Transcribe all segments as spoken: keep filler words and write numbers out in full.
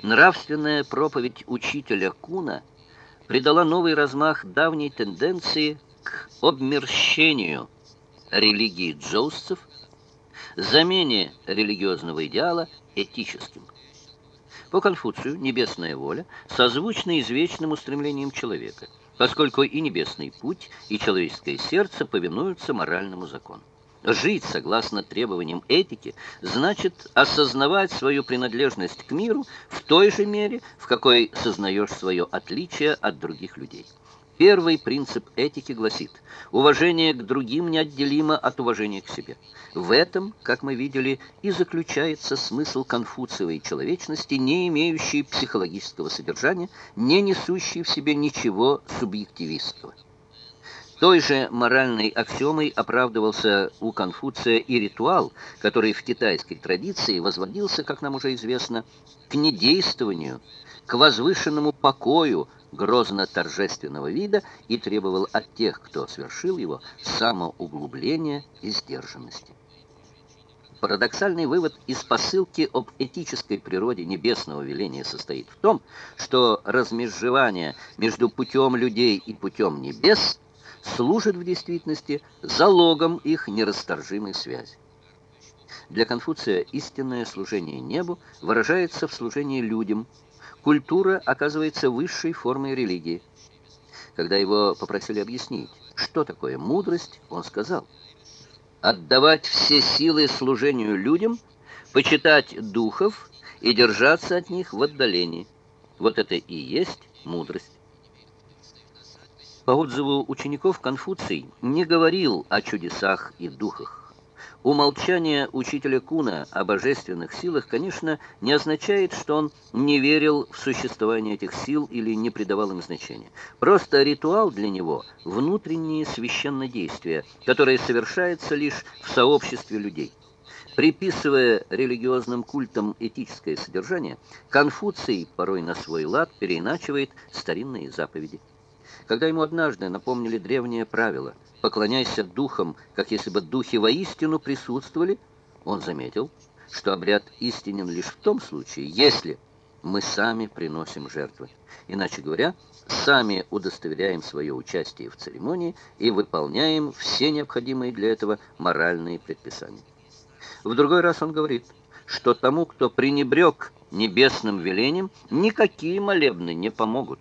Нравственная проповедь учителя Куна придала новый размах давней тенденции к обмерщению религии джоусцев, замене религиозного идеала этическим. По Конфуцию небесная воля созвучна извечным устремлениям человека, поскольку и небесный путь, и человеческое сердце повинуются моральному закону. Жить согласно требованиям этики значит осознавать свою принадлежность к миру в той же мере, в какой сознаешь свое отличие от других людей. Первый принцип этики гласит: уважение к другим неотделимо от уважения к себе. В этом, как мы видели, и заключается смысл конфуциевой человечности, не имеющей психологического содержания, не несущей в себе ничего субъективистского. Той же моральной аксиомой оправдывался у Конфуция и ритуал, который в китайской традиции возводился, как нам уже известно, к недействованию, к возвышенному покою грозно-торжественного вида и требовал от тех, кто совершил его, самоуглубления и сдержанности. Парадоксальный вывод из посылки об этической природе небесного веления состоит в том, что размежевание между путем людей и путем небес служит в действительности залогом их нерасторжимой связи. Для Конфуция истинное служение небу выражается в служении людям. Культура оказывается высшей формой религии. Когда его попросили объяснить, что такое мудрость, он сказал: отдавать все силы служению людям, почитать духов и держаться от них в отдалении. Вот это и есть мудрость. По отзыву учеников, Конфуций не говорил о чудесах и духах. Умолчание учителя Куна о божественных силах, конечно, не означает, что он не верил в существование этих сил или не придавал им значения. Просто ритуал для него – внутреннее священнодействие, которое совершается лишь в сообществе людей. Приписывая религиозным культам этическое содержание, Конфуций порой на свой лад переиначивает старинные заповеди. Когда ему однажды напомнили древнее правило «поклоняйся духам, как если бы духи воистину присутствовали», он заметил, что обряд истинен лишь в том случае, если мы сами приносим жертвы. Иначе говоря, сами удостоверяем свое участие в церемонии и выполняем все необходимые для этого моральные предписания. В другой раз он говорит, что тому, кто пренебрег небесным велением, никакие молебны не помогут.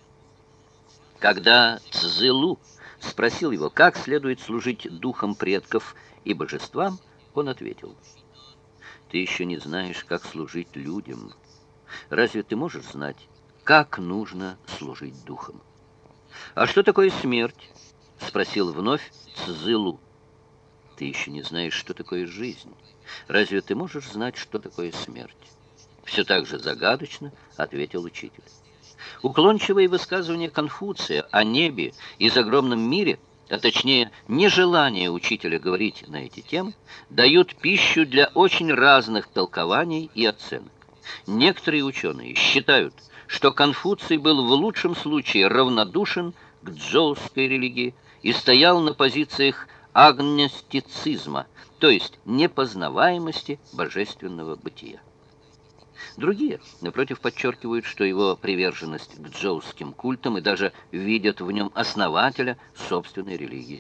Когда Цзылу спросил его, как следует служить духам предков и божествам, он ответил: «Ты еще не знаешь, как служить людям. Разве ты можешь знать, как нужно служить духам?» «А что такое смерть?» — спросил вновь Цзылу. «Ты еще не знаешь, что такое жизнь. Разве ты можешь знать, что такое смерть?» «Все так же загадочно», — ответил учитель. Уклончивые высказывания Конфуция о небе и загробном мире, а точнее нежелание учителя говорить на эти темы, дают пищу для очень разных толкований и оценок. Некоторые ученые считают, что Конфуций был в лучшем случае равнодушен к джоусской религии и стоял на позициях агностицизма, то есть непознаваемости божественного бытия. Другие, напротив, подчеркивают, что его приверженность к джоусским культам и даже видят в нем основателя собственной религии.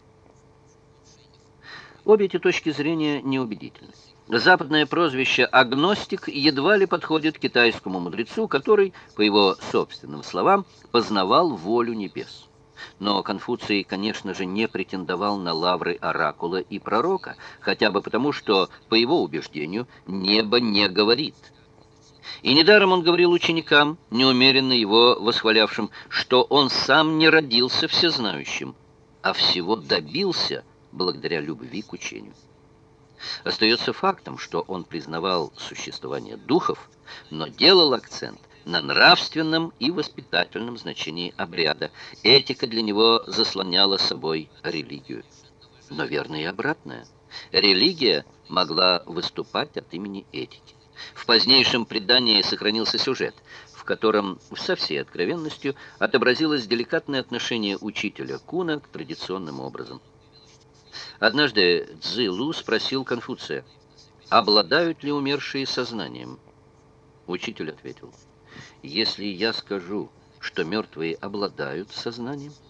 Обе эти точки зрения неубедительны. Западное прозвище «агностик» едва ли подходит китайскому мудрецу, который, по его собственным словам, познавал волю небес. Но Конфуций, конечно же, не претендовал на лавры оракула и пророка, хотя бы потому, что, по его убеждению, небо не говорит. И недаром он говорил ученикам, неумеренно его восхвалявшим, что он сам не родился всезнающим, а всего добился благодаря любви к учению. Остается фактом, что он признавал существование духов, но делал акцент на нравственном и воспитательном значении обряда. Этика для него заслоняла собой религию. Но верно и обратное. Религия могла выступать от имени этики. В позднейшем предании сохранился сюжет, в котором со всей откровенностью отобразилось деликатное отношение учителя Куна к традиционным образам. Однажды Цзылу спросил Конфуция, обладают ли умершие сознанием. Учитель ответил: «Если я скажу, что мертвые обладают сознанием,